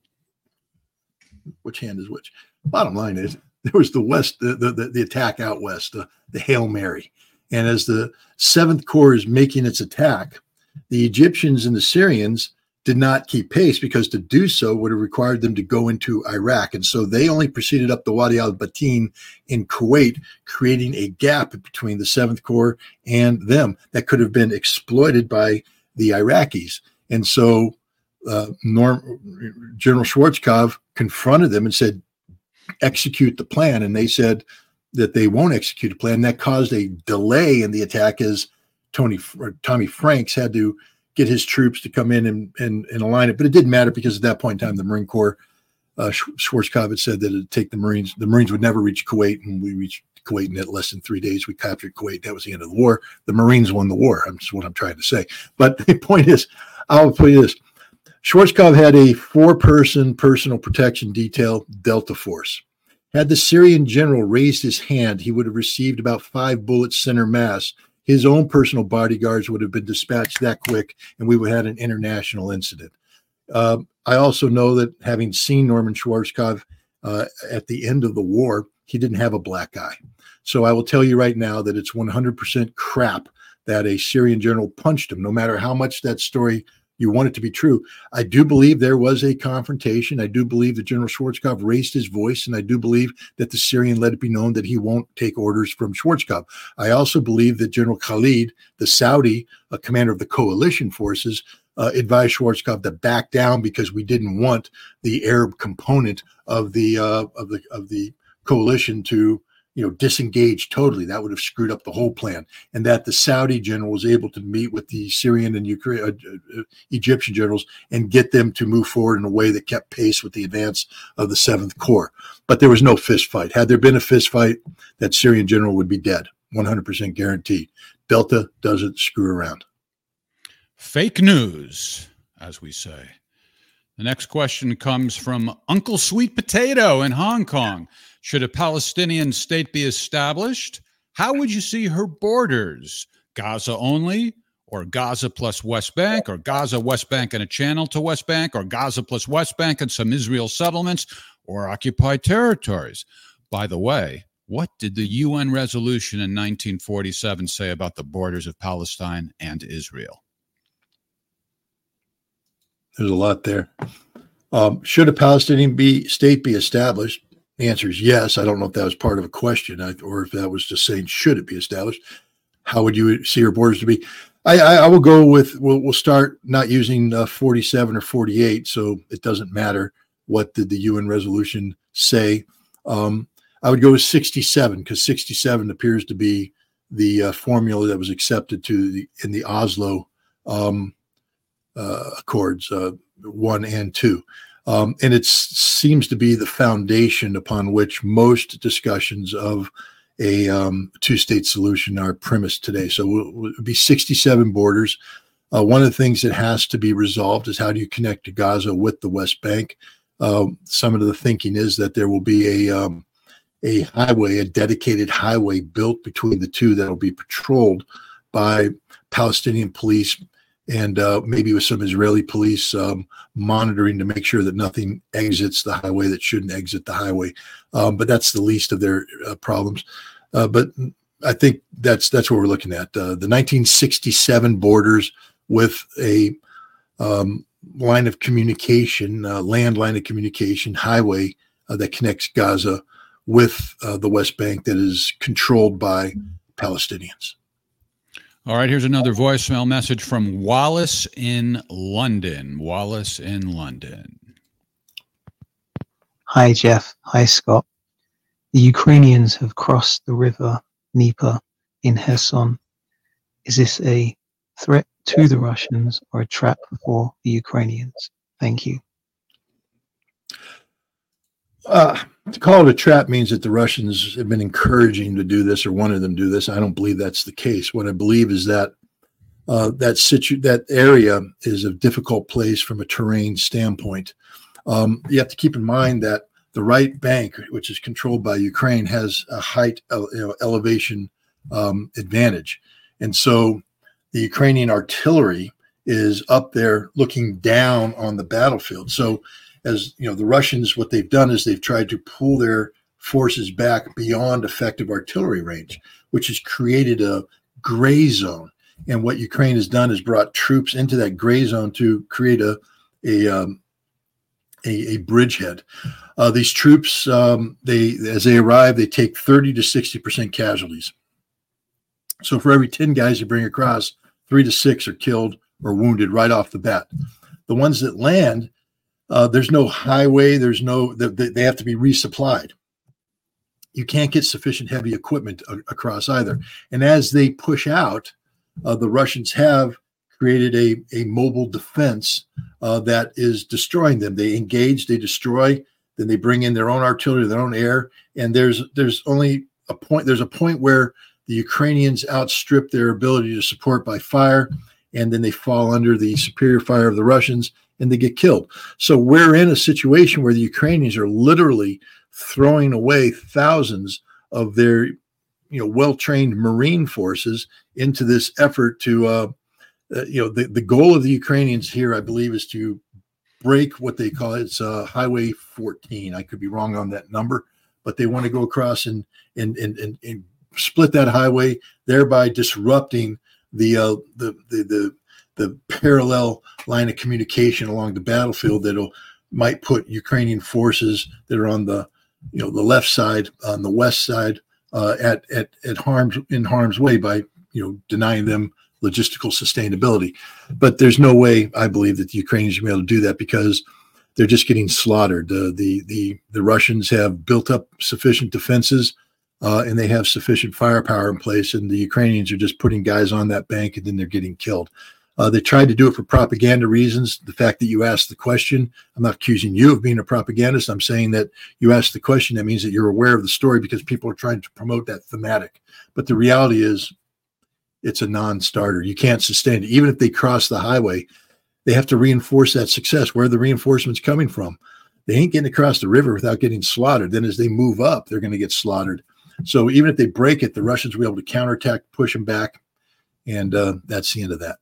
Which hand is which? Bottom line is there was the West, the attack out west, the Hail Mary. And as the 7th Corps is making its attack, the Egyptians and the Syrians did not keep pace, because to do so would have required them to go into Iraq. And so they only proceeded up the Wadi al-Batin in Kuwait, creating a gap between the 7th Corps and them that could have been exploited by the Iraqis. And so General Schwarzkopf confronted them and said, execute the plan. And they said that they won't execute a plan. That caused a delay in the attack, as Tommy Franks had to get his troops to come in and align it. But it didn't matter, because at that point in time, the Marine Corps, Schwarzkopf had said that it'd take the Marines would never reach Kuwait, and we reached Kuwait in less than 3 days. We captured Kuwait. That was the end of the war. The Marines won the war. That's what I'm trying to say. But the point is, I'll tell you this. Schwarzkopf had a 4-person personal protection detail, Delta Force. Had the Syrian general raised his hand, he would have received about 5 bullets center mass. His own personal bodyguards would have been dispatched that quick, and we would have had an international incident. I also know that, having seen Norman Schwarzkopf at the end of the war, he didn't have a black eye. So I will tell you right now that it's 100% crap that a Syrian general punched him, no matter how much that story you want it to be true. I do believe there was a confrontation. I do believe that General Schwarzkopf raised his voice, and I do believe that the Syrian let it be known that he won't take orders from Schwarzkopf. I also believe that General Khalid, the Saudi commander of the coalition forces, advised Schwarzkopf to back down, because we didn't want the Arab component of the coalition to disengage totally. That would have screwed up the whole plan. And that the Saudi general was able to meet with the Syrian and Egyptian generals and get them to move forward in a way that kept pace with the advance of the 7th Corps. But there was no fist fight. Had there been a fist fight, that Syrian general would be dead, 100% guaranteed. Delta doesn't screw around. Fake news, as we say. The next question comes from Uncle Sweet Potato in Hong Kong. Should a Palestinian state be established? How would you see her borders? Gaza only, or Gaza plus West Bank, or Gaza, West Bank, and a channel to West Bank, or Gaza plus West Bank and some Israel settlements, or occupied territories? By the way, what did the UN resolution in 1947 say about the borders of Palestine and Israel? There's a lot there. Should a Palestinian state be established? The answer is yes. I don't know if that was part of a question, or if that was just saying, should it be established? How would you see your borders to be? I will go with, we'll start not using 47 or 48, so it doesn't matter what did the UN resolution say. I would go with 67, because 67 appears to be the formula that was accepted in the Oslo Accords 1 and 2. And it seems to be the foundation upon which most discussions of a two-state solution are premised today. So it will be 67 borders. One of the things that has to be resolved is, how do you connect to Gaza with the West Bank? Some of the thinking is that there will be a highway, a dedicated highway built between the two that will be patrolled by Palestinian police, and maybe with some Israeli police monitoring to make sure that nothing exits the highway that shouldn't exit the highway. But that's the least of their problems. But I think that's what we're looking at. The 1967 borders with a line of communication, land line of communication, highway that connects Gaza with the West Bank that is controlled by Palestinians. All right, here's another voicemail message from Wallace in London. Wallace in London. Hi, Jeff. Hi, Scott. The Ukrainians have crossed the river Dnieper in Kherson. Is this a threat to the Russians or a trap for the Ukrainians? Thank you. To call it a trap means that the Russians have been encouraging to do this or wanted them to do this. I don't believe that's the case. What I believe is that that area is a difficult place from a terrain standpoint. You have to keep in mind that the right bank, which is controlled by Ukraine, has a height, elevation advantage, and so the Ukrainian artillery is up there looking down on the battlefield. So, as you know, the Russians, what they've done is they've tried to pull their forces back beyond effective artillery range, which has created a gray zone. And what Ukraine has done is brought troops into that gray zone to create a bridgehead. These troops, as they arrive, they take 30 to 60% casualties. So for every 10 guys you bring across, 3 to 6 are killed or wounded right off the bat. The ones that land, there's no highway. They have to be resupplied. You can't get sufficient heavy equipment across either. And as they push out, the Russians have created a mobile defense that is destroying them. They engage, they destroy, then they bring in their own artillery, their own air, and there's only a point. There's a point where the Ukrainians outstrip their ability to support by fire, and then they fall under the superior fire of the Russians, and they get killed. So we're in a situation where the Ukrainians are literally throwing away thousands of their well-trained Marine forces into this effort to, the goal of the Ukrainians here, I believe, is to break what they call it's Highway 14. I could be wrong on that number, but they want to go across and split that highway, thereby disrupting the parallel line of communication along the battlefield that might put Ukrainian forces that are on the left side, on the west side, at harm's way by denying them logistical sustainability. But there's no way, I believe, that the Ukrainians will be able to do that because they're just getting slaughtered. The Russians have built up sufficient defenses and they have sufficient firepower in place, and the Ukrainians are just putting guys on that bank and then they're getting killed. They tried to do it for propaganda reasons. The fact that you asked the question, I'm not accusing you of being a propagandist. I'm saying that you asked the question. That means that you're aware of the story because people are trying to promote that thematic. But the reality is it's a non-starter. You can't sustain it. Even if they cross the highway, they have to reinforce that success. Where are the reinforcements coming from? They ain't getting across the river without getting slaughtered. Then as they move up, they're going to get slaughtered. So even if they break it, the Russians will be able to counterattack, push them back. And that's the end of that.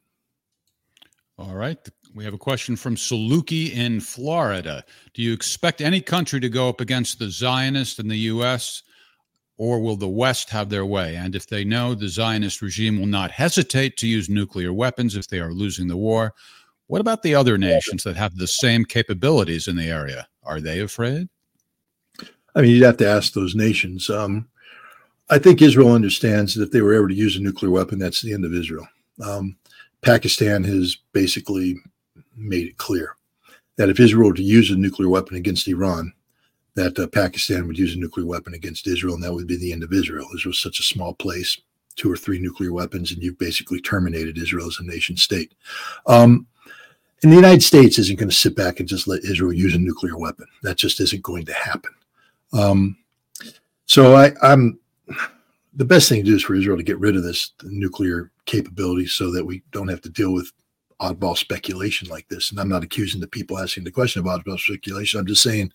All right. We have a question from Saluki in Florida. Do you expect any country to go up against the Zionists in the U.S., or will the West have their way? And if they know the Zionist regime will not hesitate to use nuclear weapons if they are losing the war, what about the other nations that have the same capabilities in the area? Are they afraid? I mean, you'd have to ask those nations. I think Israel understands that if they were ever to use a nuclear weapon, that's the end of Israel. Pakistan has basically made it clear that if Israel were to use a nuclear weapon against Iran, that Pakistan would use a nuclear weapon against Israel, and that would be the end of Israel. Israel is such a small place, 2 or 3 nuclear weapons, and you've basically terminated Israel as a nation state. And the United States isn't going to sit back and just let Israel use a nuclear weapon. That just isn't going to happen. So I'm the best thing to do is for Israel to get rid of this nuclear capability so that we don't have to deal with oddball speculation like this. And I'm not accusing the people asking the question about oddball speculation. I'm just saying,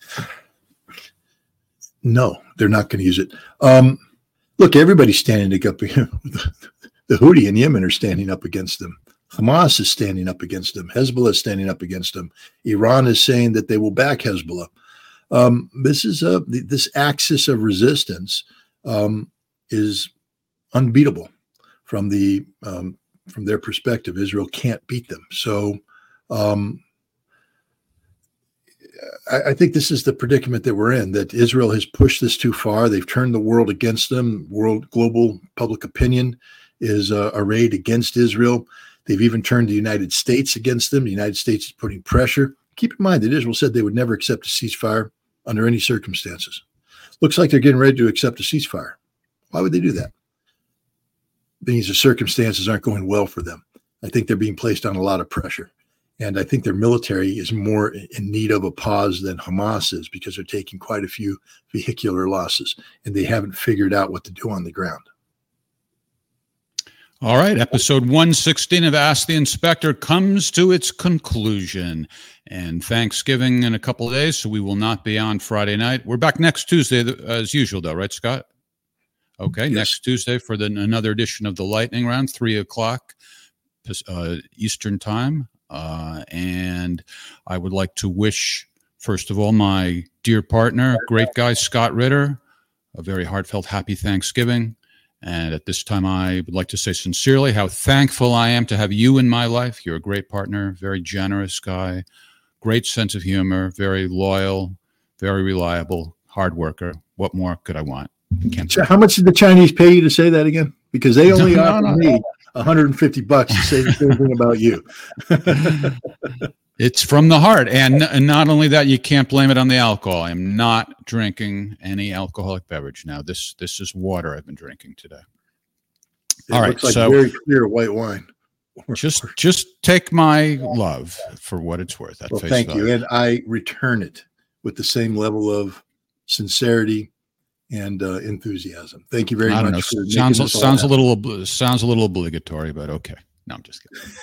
no, they're not going to use it. Look, everybody's standing up. The Houthi in Yemen are standing up against them. Hamas is standing up against them. Hezbollah is standing up against them. Iran is saying that they will back Hezbollah. This axis of resistance is unbeatable from their perspective. Israel can't beat them. So I think this is the predicament that we're in, that Israel has pushed this too far. They've turned the world against them. Global public opinion is arrayed against Israel. They've even turned the United States against them. The United States is putting pressure. Keep in mind that Israel said they would never accept a ceasefire under any circumstances. Looks like they're getting ready to accept a ceasefire. Why would they do that? Means the circumstances aren't going well for them. I think they're being placed on a lot of pressure. And I think their military is more in need of a pause than Hamas is, because they're taking quite a few vehicular losses, and they haven't figured out what to do on the ground. All right, episode 116 of Ask the Inspector comes to its conclusion. And Thanksgiving in a couple of days, so we will not be on Friday night. We're back next Tuesday as usual, though, right, Scott? Okay, yes. Next Tuesday for another edition of the Lightning Round, 3 o'clock Eastern Time. And I would like to wish, first of all, my dear partner, great guy, Scott Ritter, a very heartfelt happy Thanksgiving. And at this time, I would like to say sincerely how thankful I am to have you in my life. You're a great partner, very generous guy, great sense of humor, very loyal, very reliable, hard worker. What more could I want? How much did the Chinese pay you to say that again? Because they only offered me $150 to say the same thing about you. It's from the heart. And not only that, you can't blame it on the alcohol. I am not drinking any alcoholic beverage now. This is water I've been drinking today. All right. Looks like so very clear white wine. Just take my love for what it's worth. Well, thank you. And I return it with the same level of sincerity and enthusiasm. Thank you very much. Sounds a little obligatory, but okay. No, I'm just kidding.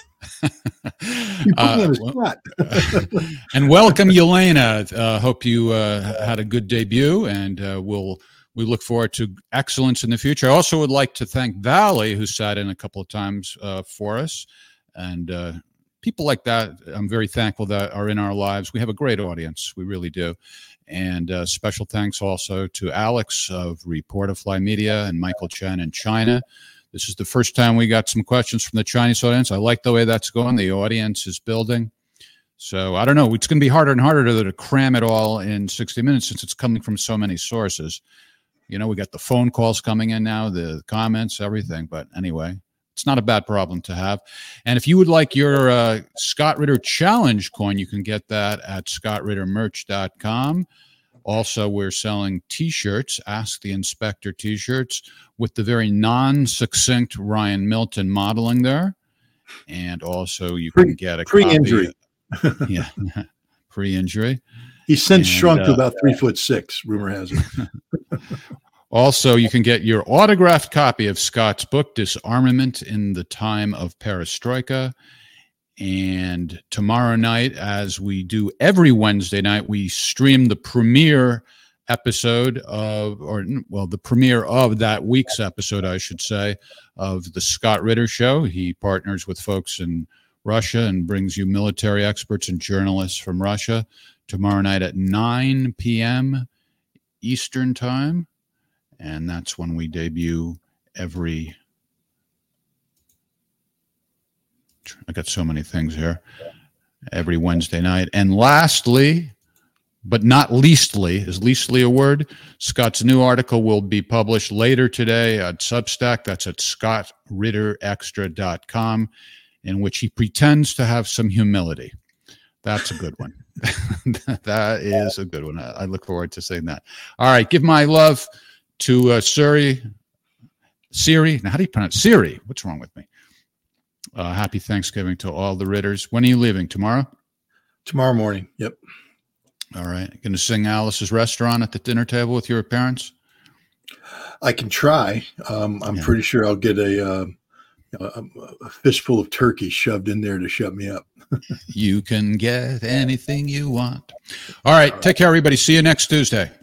And welcome, Yelena. Hope you had a good debut, and we look forward to excellence in the future. I also would like to thank Valley, who sat in a couple of times for us, and people like that. I'm very thankful that are in our lives. We have a great audience. We really do. And special thanks also to Alex of Reporterfly Media and Michael Chen in China. This is the first time we got some questions from the Chinese audience. I like the way that's going. The audience is building. So I don't know. It's going to be harder and harder to cram it all in 60 minutes since it's coming from so many sources. You know, we got the phone calls coming in now, the comments, everything. But anyway, it's not a bad problem to have. And if you would like your Scott Ritter Challenge coin, you can get that at scottrittermerch.com. Also, we're selling T-shirts, Ask the Inspector T-shirts, with the very non-succinct Ryan Milton modeling there. And also, you can get a pre-injury. Yeah, pre-injury. He's since shrunk to about 3'6", rumor has it. Also, you can get your autographed copy of Scott's book, Disarmament in the Time of Perestroika. And tomorrow night, as we do every Wednesday night, we stream the premiere episode the premiere of that week's episode, I should say, of the Scott Ritter Show. He partners with folks in Russia and brings you military experts and journalists from Russia tomorrow night at 9 p.m. Eastern Time. And that's when we debut every... I got so many things here. Every Wednesday night. And lastly, but not leastly, is leastly a word? Scott's new article will be published later today at Substack. That's at scottritterextra.com, in which he pretends to have some humility. That's a good one. That is a good one. I look forward to saying that. All right. Give my love to Siri. Now, how do you pronounce Siri? What's wrong with me? Happy Thanksgiving to all the Ritters. When are you leaving? Tomorrow? Tomorrow morning. Yep. All right. Going to sing Alice's Restaurant at the dinner table with your parents? I can try. I'm pretty sure I'll get a fistful of turkey shoved in there to shut me up. You can get anything you want. All right. Take care, everybody. See you next Tuesday.